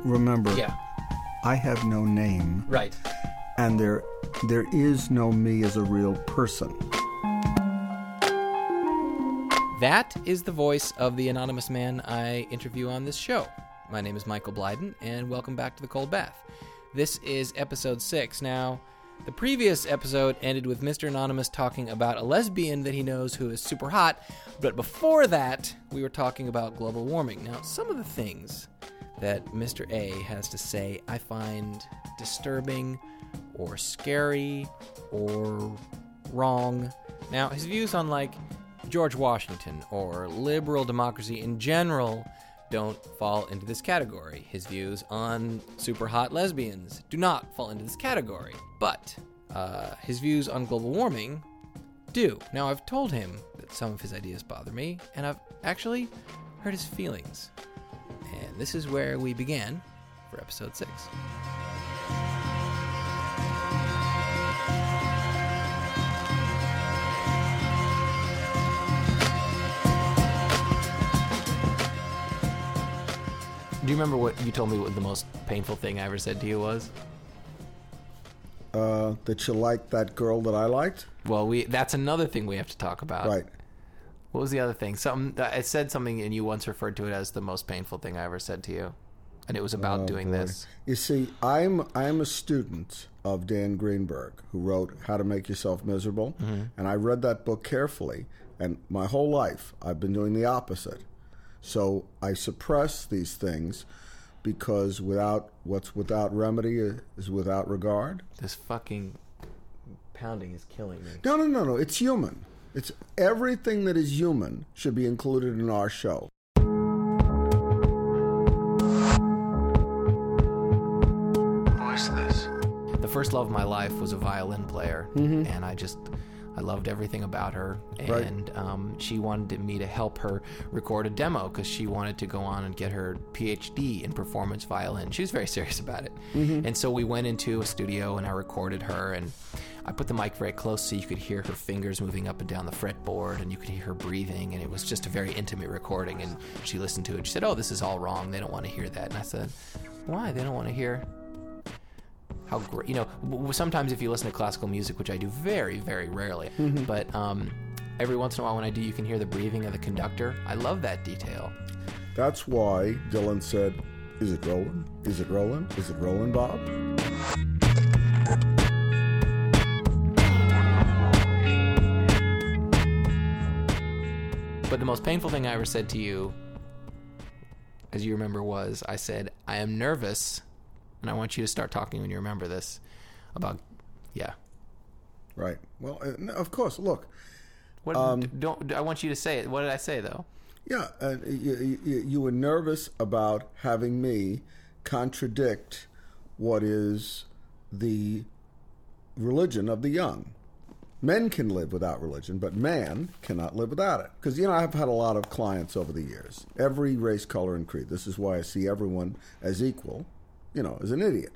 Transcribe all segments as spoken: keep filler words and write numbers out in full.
remember, Yeah. I have no name. Right. And there, there is no me as a real person. That is the voice of the anonymous man I interview on this show. My name is Michael Blyden, and welcome back to The Cold Bath. This is episode six. Now, the previous episode ended with Mister Anonymous talking about a lesbian that he knows who is super hot, but before that, we were talking about global warming. Now, some of the things that Mister A has to say I find disturbing or scary or wrong. Now, his views on, like, George Washington or liberal democracy in general don't fall into this category. His views on super hot lesbians do not fall into this category. But uh, his views on global warming do. Now, I've told him that some of his ideas bother me, and I've actually hurt his feelings. And this is where we began for episode six. Do you remember what you told me what the most painful thing I ever said to you was? Uh, that you liked that girl that I liked? Well, we that's another thing we have to talk about. Right. What was the other thing? Something I said something, and you once referred to it as the most painful thing I ever said to you, and it was about oh, doing boy. this. You see, I'm I'm a student of Dan Greenberg, who wrote How to Make Yourself Miserable, mm-hmm. and I read that book carefully. And my whole life, I've been doing the opposite. So I suppress these things because without what's without remedy is without regard. This fucking pounding is killing me. No, no, no, no. It's human. It's everything that is human should be included in our show. Voiceless. The first love of my life was a violin player, mm-hmm. and I just... I loved everything about her, and right. um, she wanted me to help her record a demo because she wanted to go on and get her P H D in performance violin. She was very serious about it. Mm-hmm. And so we went into a studio, and I recorded her, and I put the mic very close so you could hear her fingers moving up and down the fretboard, and you could hear her breathing, and it was just a very intimate recording. And she listened to it. She said, "Oh, this is all wrong. They don't want to hear that." And I said, "Why? They don't want to hear how great," you know, sometimes if you listen to classical music, which I do very, very rarely, mm-hmm. but um, every once in a while when I do, you can hear the breathing of the conductor. I love that detail. That's why Dylan said, "Is it rolling? Is it rolling? Is it rolling, Bob?" But the most painful thing I ever said to you, as you remember, was I said, "I am nervous." And I want you to start talking when you remember this about, yeah. Right. Well, uh, of course. Look. What, um, don't. I want you to say it. What did I say, though? Yeah. Uh, you, you, you were nervous about having me contradict what is the religion of the young. Men can live without religion, but man cannot live without it. Because, you know, I've had a lot of clients over the years. Every race, color, and creed. This is why I see everyone as equal. You know, as an idiot.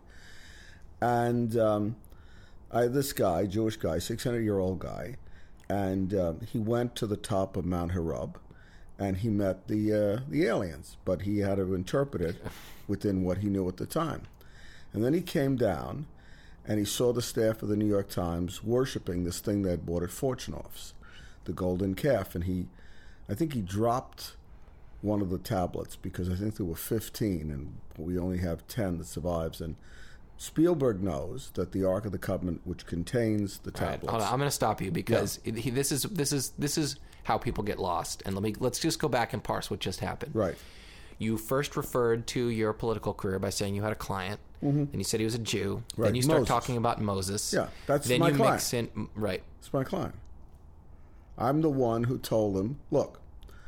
And um, I this guy, Jewish guy, six hundred year old guy, and um, he went to the top of Mount Horeb, and he met the uh, the aliens, but he had to interpret it within what he knew at the time. And then he came down, and he saw the staff of the New York Times worshiping this thing they had bought at Fortunoff's, the golden calf, and he, I think he dropped one of the tablets because I think there were fifteen and we only have ten that survives. And Spielberg knows that the Ark of the Covenant, which contains the tablets. Right, hold on, I'm going to stop you because yeah. he, this is this is this is how people get lost. And let me let's just go back and parse what just happened. Right. You first referred to your political career by saying you had a client, mm-hmm. and you said he was a Jew. Right. Then you start Moses. talking about Moses. Yeah, that's then my you client. Mix in, right. It's my client. I'm the one who told him, look,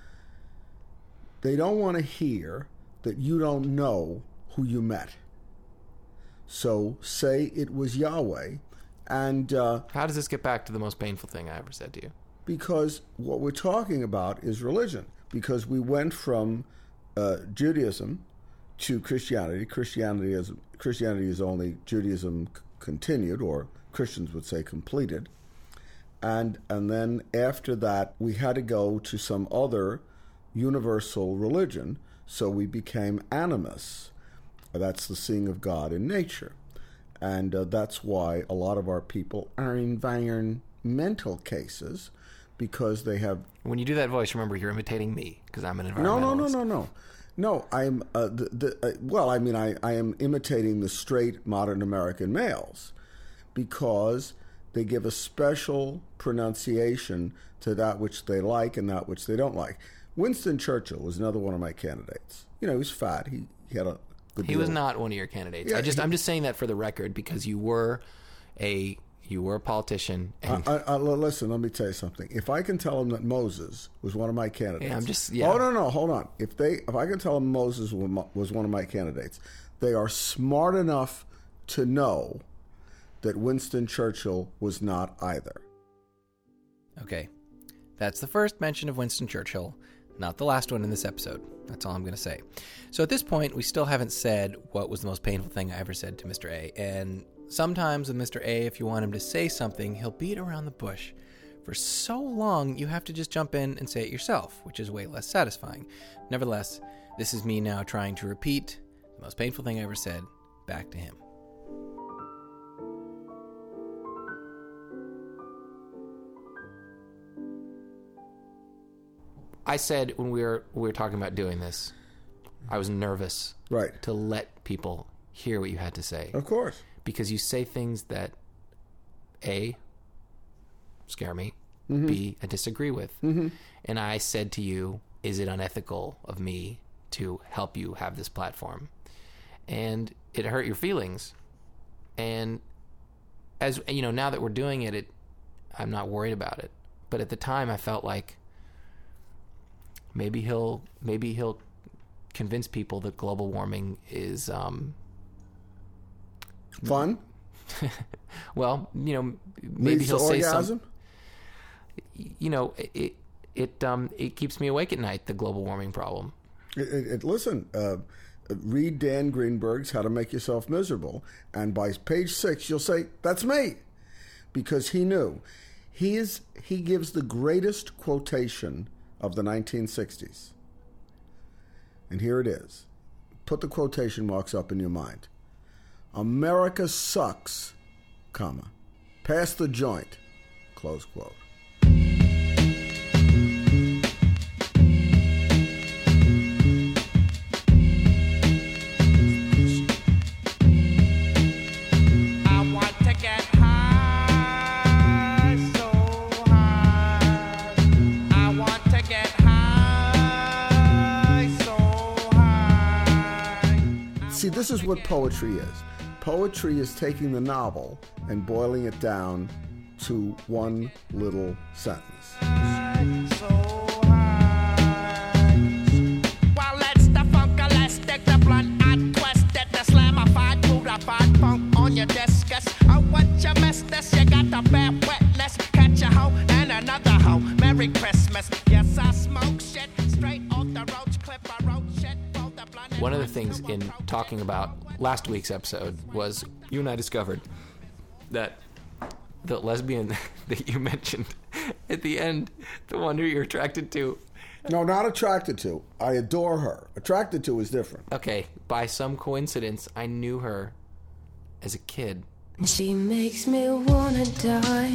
they don't want to hear that you don't know who you met. So say it was Yahweh. And uh, how does this get back to the most painful thing I ever said to you? Because what we're talking about is religion. Because we went from uh, Judaism to Christianity. Christianity is Christianity is only Judaism c- continued, or Christians would say completed. And and then after that, we had to go to some other universal religion, so we became animists. That's the seeing of God in nature. And uh, that's why a lot of our people are environmental cases, because they have... When you do that voice, remember you're imitating me, because I'm an environmentalist. No, no, no, no, no. No, I'm... Uh, the, the, uh, well, I mean, I, I am imitating the straight modern American males, because they give a special pronunciation to that which they like and that which they don't like. Winston Churchill was another one of my candidates. You know, he was fat. He, he had a... He was not one of your candidates. Yeah, I just, he, I'm just saying that for the record, because you were a you were a politician. And I, I, I, listen, let me tell you something. If I can tell them that Moses was one of my candidates, yeah, I'm just yeah. Oh no, no, hold on. If they, if I can tell them Moses was one of my candidates, they are smart enough to know that Winston Churchill was not either. Okay, that's the first mention of Winston Churchill. Not the last one in this episode. That's all I'm going to say. So at this point, we still haven't said what was the most painful thing I ever said to Mister A. And sometimes with Mister A, if you want him to say something, he'll beat around the bush for so long, you have to just jump in and say it yourself, which is way less satisfying. Nevertheless, this is me now trying to repeat the most painful thing I ever said back to him. I said when we were we were talking about doing this, I was nervous, right, to let people hear what you had to say. Of course, because you say things that A, scare me, mm-hmm. B, I disagree with, mm-hmm. and I said to you, "Is it unethical of me to help you have this platform?" And it hurt your feelings. And as you know, now that we're doing it, it I'm not worried about it. But at the time, I felt like. Maybe he'll maybe he'll convince people that global warming is um, fun. Well, you know, maybe Leads he'll to say orgasm? some. You know, it it um it keeps me awake at night. The global warming problem. It, it, it, listen, uh, read Dan Greenberg's "How to Make Yourself Miserable," and by page six, you'll say, "That's me," because he knew. He is he gives the greatest quotation of the nineteen sixties. And here it is. Put the quotation marks up in your mind. America sucks, comma. Pass the joint, close quote. See, this is what poetry is. Poetry is taking the novel and boiling it down to one little sentence. Merry Christmas. Yes, I smoke shit straight off the roach clip. I wrote shit. One of the things in talking about last week's episode was you and I discovered that the lesbian that you mentioned at the end, the one who you're attracted to. No, not attracted to. I adore her. Attracted to is different. Okay, by some coincidence, I knew her as a kid. She makes me wanna die.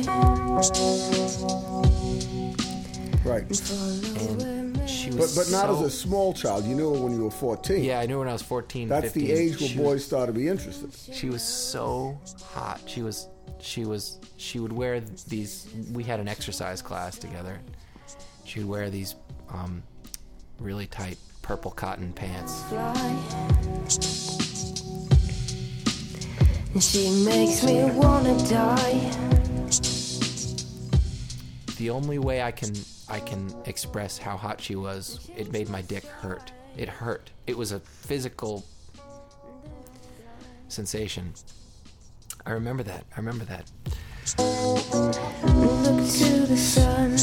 Right. And she was But, but not so, as a small child. You knew her when you were fourteen. Yeah, I knew her when I was fourteen, That's fifteen. the age where She boys was, start to be interested. She was so hot. She was, she was, she would wear these, we had an exercise class together. She would wear these um, really tight purple cotton pants. She makes me wanna die. The only way I can I can express how hot she was, it made my dick hurt. It hurt. It was a physical sensation. I remember that. I remember that. Look to the sun.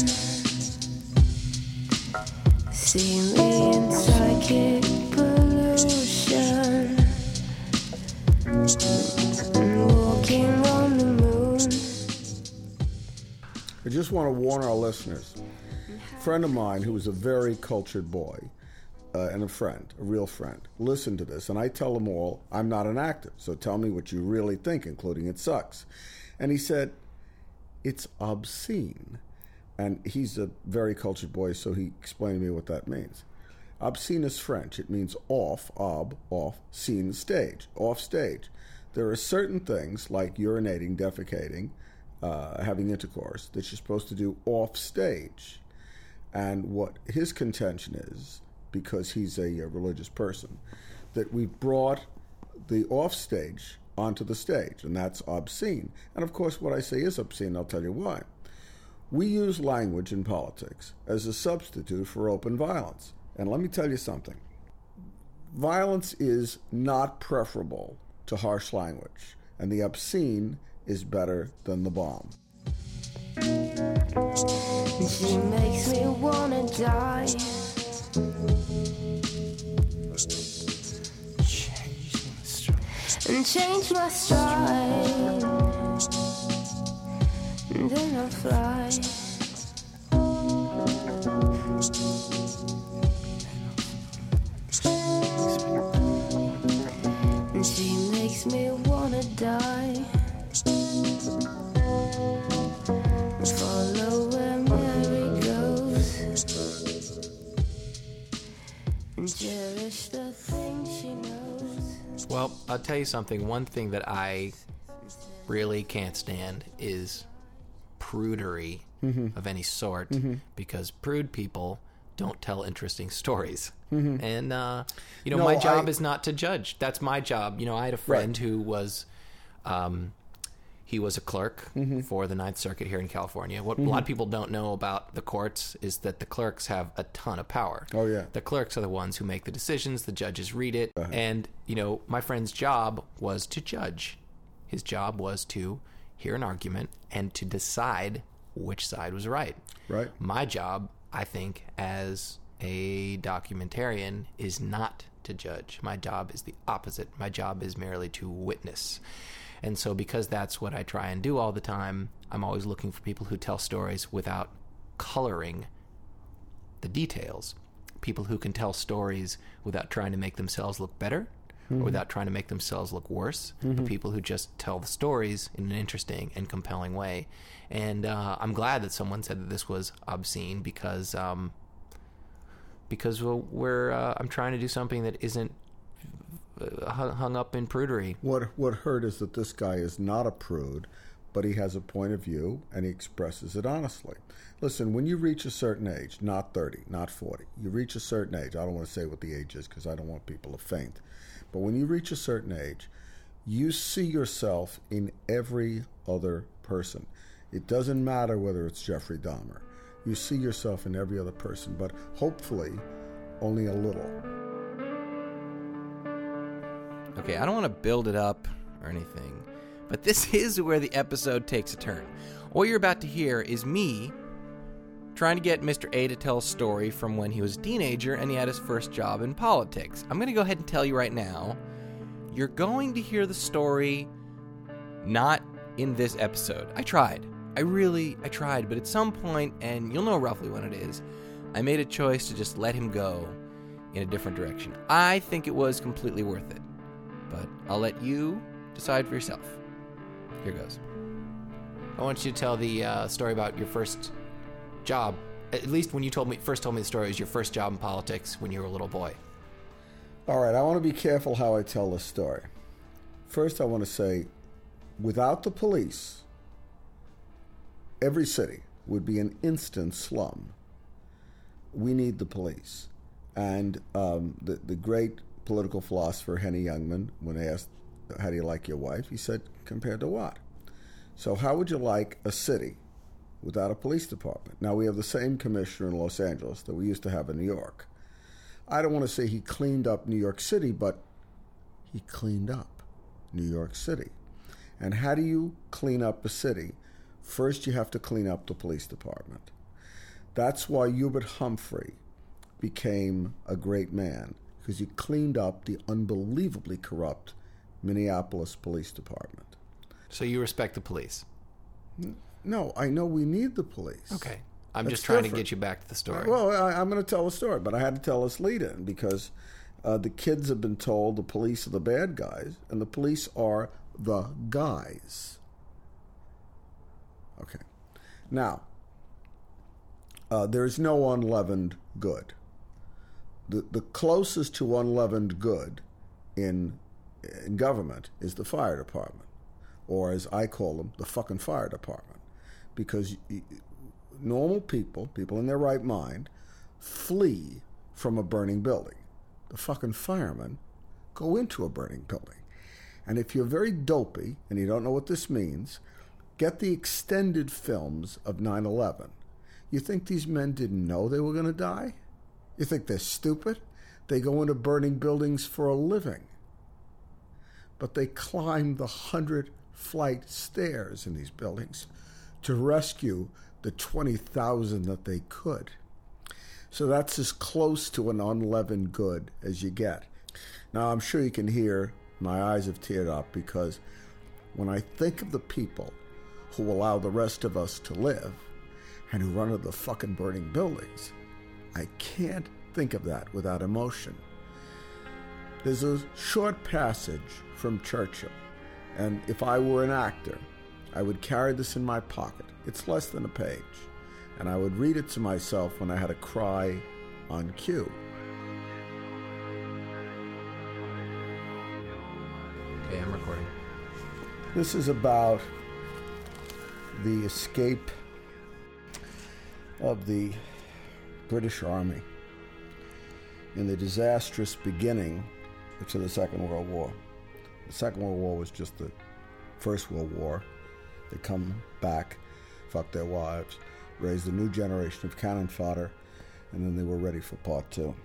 See me in psychic pollution. Walking on the moon. I just want to warn our listeners. A friend of mine who was a very cultured boy uh, and a friend, a real friend, listen to this, and I tell them all, I'm not an actor, so tell me what you really think, including it sucks. And he said, it's obscene. And he's a very cultured boy, so he explained to me what that means. Obscene is French. It means off, ob, off, scene, stage, off stage. There are certain things like urinating, defecating, uh, having intercourse that you're supposed to do off stage. And what his contention is, because he's a, a religious person, that we've brought the off stage onto the stage, and that's obscene. And of course, what I say is obscene. I'll tell you why. We use language in politics as a substitute for open violence. And let me tell you something. Violence is not preferable to harsh language, and the obscene is better than the bomb. She makes me wanna die. And change my stride. And then I fly. And she makes me wanna die. Follow where Mary goes. And cherish the things she knows. Well, I'll tell you something. One thing that I really can't stand is prudery mm-hmm. of any sort, mm-hmm. because prude people don't tell interesting stories. Mm-hmm. And, uh, you know, no, my job I... is not to judge. That's my job. You know, I had a friend right. who was... Um, He was a clerk mm-hmm. for the Ninth Circuit here in California. What mm-hmm. a lot of people don't know about the courts is that the clerks have a ton of power. Oh, yeah. The clerks are the ones who make the decisions. The judges read it. Uh-huh. And, you know, my friend's job was to judge. His job was to hear an argument and to decide which side was right. Right. My job, I think, as a documentarian is not to judge. My job is the opposite. My job is merely to witness. And so because that's what I try and do all the time, I'm always looking for people who tell stories without coloring the details. People who can tell stories without trying to make themselves look better mm-hmm. or without trying to make themselves look worse. Mm-hmm. But people who just tell the stories in an interesting and compelling way. And uh, I'm glad that someone said that this was obscene because um, because we're, we're uh, I'm trying to do something that isn't hung up in prudery. What what hurt is that this guy is not a prude, but he has a point of view and he expresses it honestly. Listen, when you reach a certain age, not thirty, not forty, you reach a certain age. I don't want to say what the age is because I don't want people to faint. But when you reach a certain age, you see yourself in every other person. It doesn't matter whether it's Jeffrey Dahmer. You see yourself in every other person, but hopefully only a little. Okay, I don't want to build it up or anything, but this is where the episode takes a turn. What you're about to hear is me trying to get Mister A to tell a story from when he was a teenager and he had his first job in politics. I'm going to go ahead and tell you right now, you're going to hear the story not in this episode. I tried. I really, I tried, but at some point, and you'll know roughly when it is, I made a choice to just let him go in a different direction. I think it was completely worth it. But I'll let you decide for yourself. Here goes. I want you to tell the uh, story about your first job. At least when you told me first told me the story, it was your first job in politics when you were a little boy. All right, I want to be careful how I tell this story. First, I want to say, without the police, every city would be an instant slum. We need the police. And um, the, the great political philosopher Henny Youngman, when asked, how do you like your wife? He said, compared to what? So how would you like a city without a police department? Now, we have the same commissioner in Los Angeles that we used to have in New York. I don't want to say he cleaned up New York City, but he cleaned up New York City. And how do you clean up a city? First, you have to clean up the police department. That's why Hubert Humphrey became a great man, because he cleaned up the unbelievably corrupt Minneapolis Police Department. So you respect the police? No, I know we need the police. Okay. I'm That's just trying different. to get you back to the story. Well, I, I'm going to tell a story, but I had to tell this lead-in because uh, the kids have been told the police are the bad guys, and the police are the guys. Okay. Now, uh, there's no unleavened good. The the closest to unleavened good in in government is the fire department, or as I call them, the fucking fire department, because y- normal people, people in their right mind, flee from a burning building. The fucking firemen go into a burning building. And if you're very dopey and you don't know what this means, get the extended films of nine eleven. You think these men didn't know they were going to die? You think they're stupid? They go into burning buildings for a living. But they climb the hundred-flight stairs in these buildings to rescue the twenty thousand that they could. So that's as close to an unleavened good as you get. Now, I'm sure you can hear my eyes have teared up because when I think of the people who allow the rest of us to live and who run into the fucking burning buildings, I can't think of that without emotion. There's a short passage from Churchill, and if I were an actor, I would carry this in my pocket. It's less than a page, and I would read it to myself when I had a cry on cue. Okay, I'm recording. This is about the escape of the British Army in the disastrous beginning to the Second World War. The Second World War was just the First World War. They come back, fuck their wives, raised a new generation of cannon fodder, and then they were ready for part two.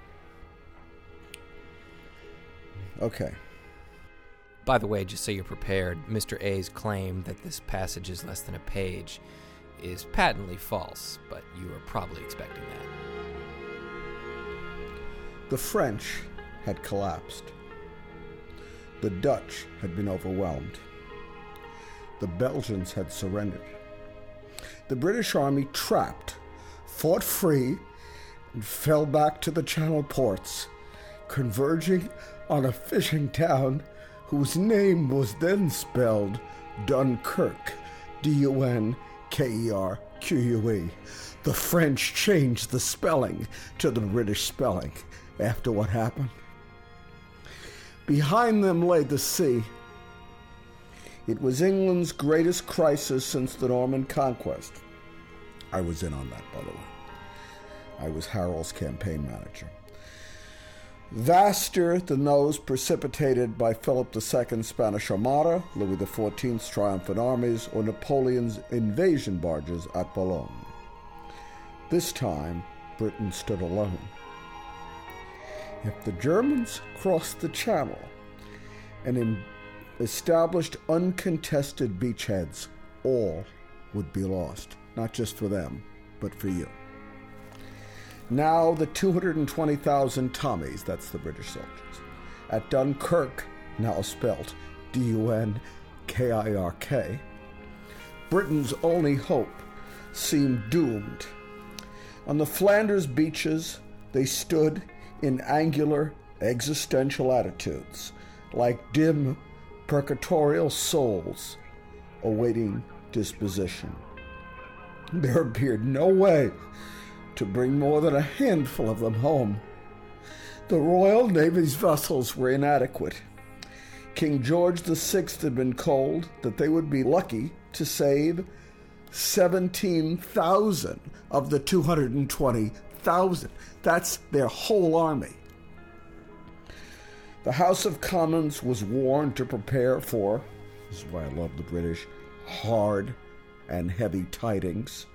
Okay. By the way, just so you're prepared, Mister A's claim that this passage is less than a page is patently false, but you were probably expecting that. The French had collapsed. The Dutch had been overwhelmed. The Belgians had surrendered. The British Army trapped, fought free, and fell back to the Channel ports, converging on a fishing town whose name was then spelled Dunkirk, D U N K E R Q U E. The French changed the spelling to the British spelling after what happened. Behind them lay the sea. It was England's greatest crisis since the Norman Conquest. I was in on that, by the way. I was Harold's campaign manager. Vaster than those precipitated by Philip the Second's Spanish Armada, Louis the Fourteenth's triumphant armies, or Napoleon's invasion barges at Boulogne. This time, Britain stood alone. If the Germans crossed the Channel and in- established uncontested beachheads, all would be lost, not just for them, but for you. Now the two hundred twenty thousand Tommies, that's the British soldiers, at Dunkirk, now spelt D U N K I R K, Britain's only hope seemed doomed. On the Flanders beaches, they stood in angular, existential attitudes, like dim, purgatorial souls awaiting disposition. There appeared no way to bring more than a handful of them home. The Royal Navy's vessels were inadequate. King George the Sixth had been told that they would be lucky to save seventeen thousand of the two hundred twenty thousand. That's their whole army. The House of Commons was warned to prepare for, this is why I love the British, hard and heavy tidings.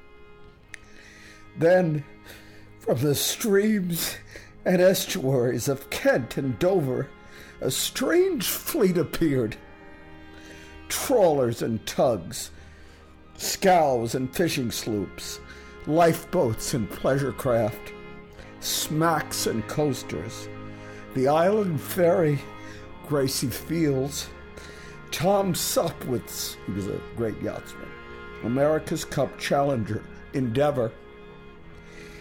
Then, from the streams and estuaries of Kent and Dover, a strange fleet appeared. Trawlers and tugs, scows and fishing sloops, lifeboats and pleasure craft, smacks and coasters, the Island Ferry, Gracie Fields, Tom Sopwith's, he was a great yachtsman, America's Cup Challenger, Endeavor,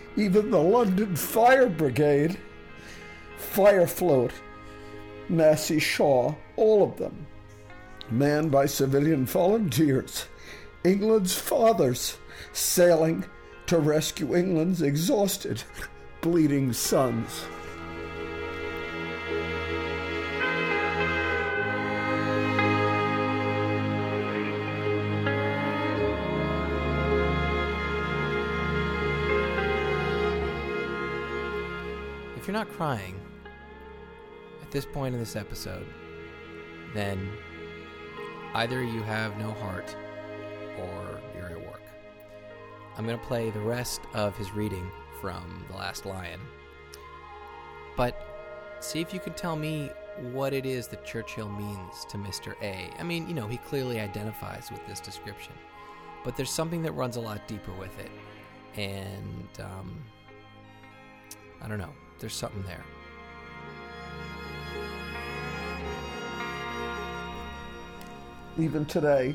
even the London Fire Brigade, Fire Float, Massey Shaw, all of them, manned by civilian volunteers, England's fathers, sailing to rescue England's exhausted, bleeding sons. If you're not crying at this point in this episode, then either you have no heart or you're at work. I'm going to play the rest of his reading from The Last Lion, but see if you can tell me what it is that Churchill means to Mister A. I mean, you know, he clearly identifies with this description, but there's something that runs a lot deeper with it, and um, I don't know. There's something there. Even today,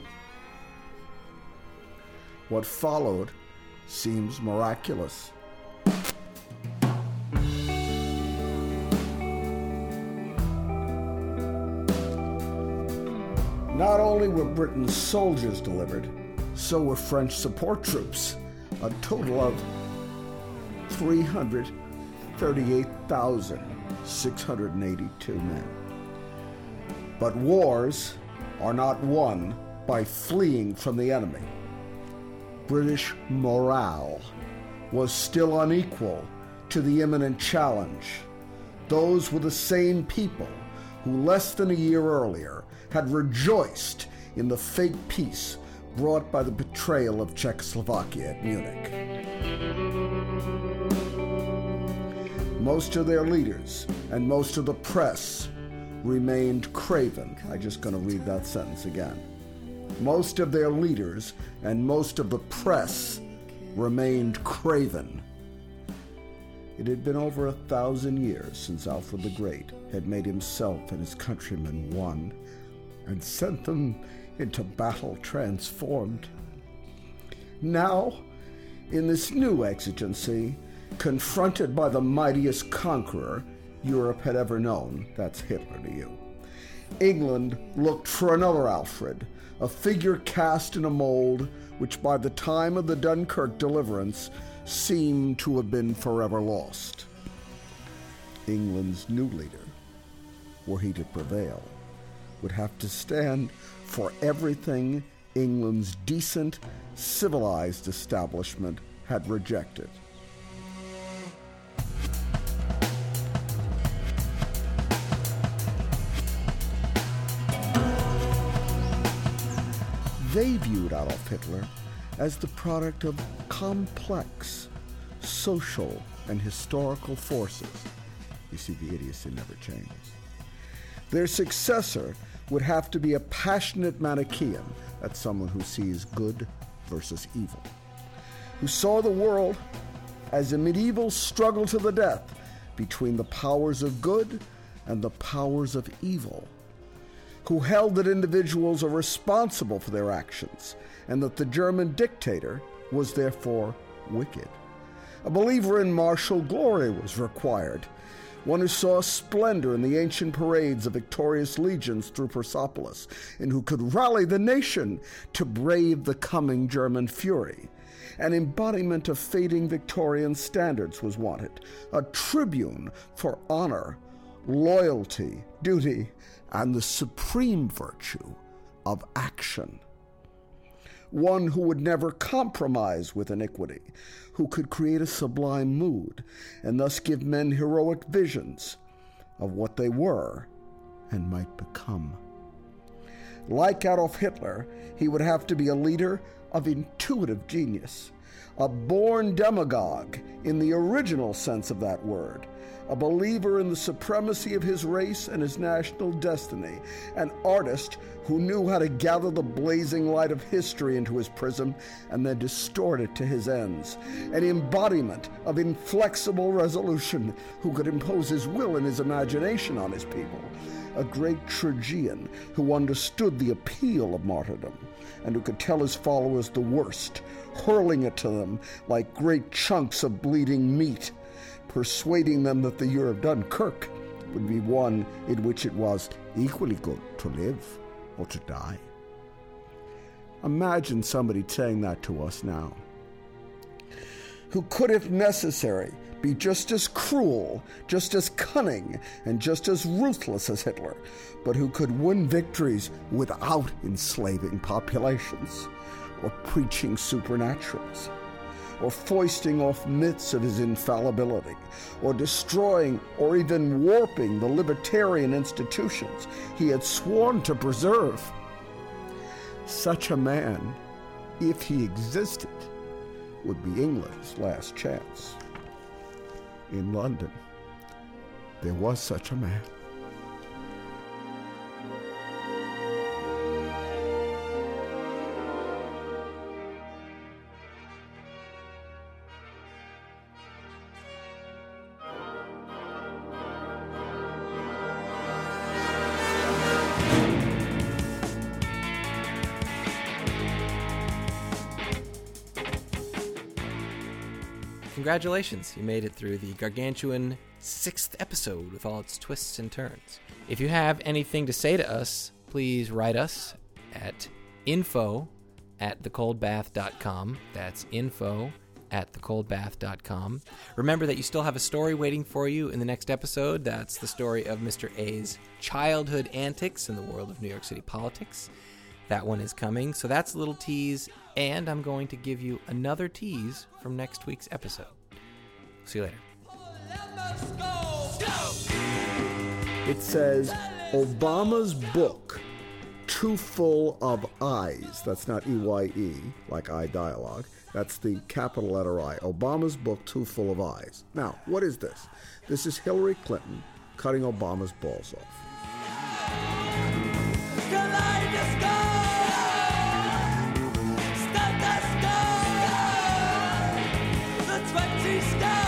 what followed seems miraculous. Not only were Britain's soldiers delivered, so were French support troops, a total of three hundred thirty-eight thousand six hundred eighty-two men. But wars are not won by fleeing from the enemy. British morale was still unequal to the imminent challenge. Those were the same people who less than a year earlier had rejoiced in the fake peace brought by the betrayal of Czechoslovakia at Munich. Most of their leaders and most of the press remained craven. I'm just going to read that sentence again. Most of their leaders and most of the press remained craven. It had been over a thousand years since Alfred the Great had made himself and his countrymen one and sent them into battle transformed. Now, in this new exigency, confronted by the mightiest conqueror Europe had ever known, that's Hitler to you, England looked for another Alfred, a figure cast in a mold which by the time of the Dunkirk deliverance seemed to have been forever lost. England's new leader, were he to prevail, would have to stand for everything England's decent, civilized establishment had rejected. They viewed Adolf Hitler as the product of complex social and historical forces. You see, the idiocy never changes. Their successor would have to be a passionate Manichaean, that's someone who sees good versus evil, who saw the world as a medieval struggle to the death between the powers of good and the powers of evil, who held that individuals are responsible for their actions and that the German dictator was therefore wicked. A believer in martial glory was required, one who saw splendor in the ancient parades of victorious legions through Persepolis, and who could rally the nation to brave the coming German fury. An embodiment of fading Victorian standards was wanted, a tribune for honor, loyalty, duty, and the supreme virtue of action. One who would never compromise with iniquity, who could create a sublime mood and thus give men heroic visions of what they were and might become. Like Adolf Hitler, he would have to be a leader of intuitive genius, a born demagogue in the original sense of that word, a believer in the supremacy of his race and his national destiny, an artist who knew how to gather the blazing light of history into his prism and then distort it to his ends, an embodiment of inflexible resolution who could impose his will and his imagination on his people, a great tragedian who understood the appeal of martyrdom and who could tell his followers the worst, hurling it to them like great chunks of bleeding meat, persuading them that the year of Dunkirk would be one in which it was equally good to live or to die. Imagine somebody saying that to us now, who could, if necessary, be just as cruel, just as cunning, and just as ruthless as Hitler, but who could win victories without enslaving populations, or preaching supernaturals, or foisting off myths of his infallibility, or destroying or even warping the libertarian institutions he had sworn to preserve. Such a man, if he existed, would be England's last chance. In London, there was such a man. Congratulations, you made it through the gargantuan sixth episode with all its twists and turns. If you have anything to say to us, please write us at info at the cold bath dot com. That's info at the cold bath dot com. Remember that you still have a story waiting for you in the next episode. That's the story of Mister A's childhood antics in the world of New York City politics. That one is coming, so that's a little tease, and I'm going to give you another tease from next week's episode. See you later. It says, Obama's book, Too Full of Eyes. That's not E Y E, like I dialogue. That's the capital letter I. Obama's book, Too Full of Eyes. Now, what is this? This is Hillary Clinton cutting Obama's balls off. Stop the sky, the twenty stars.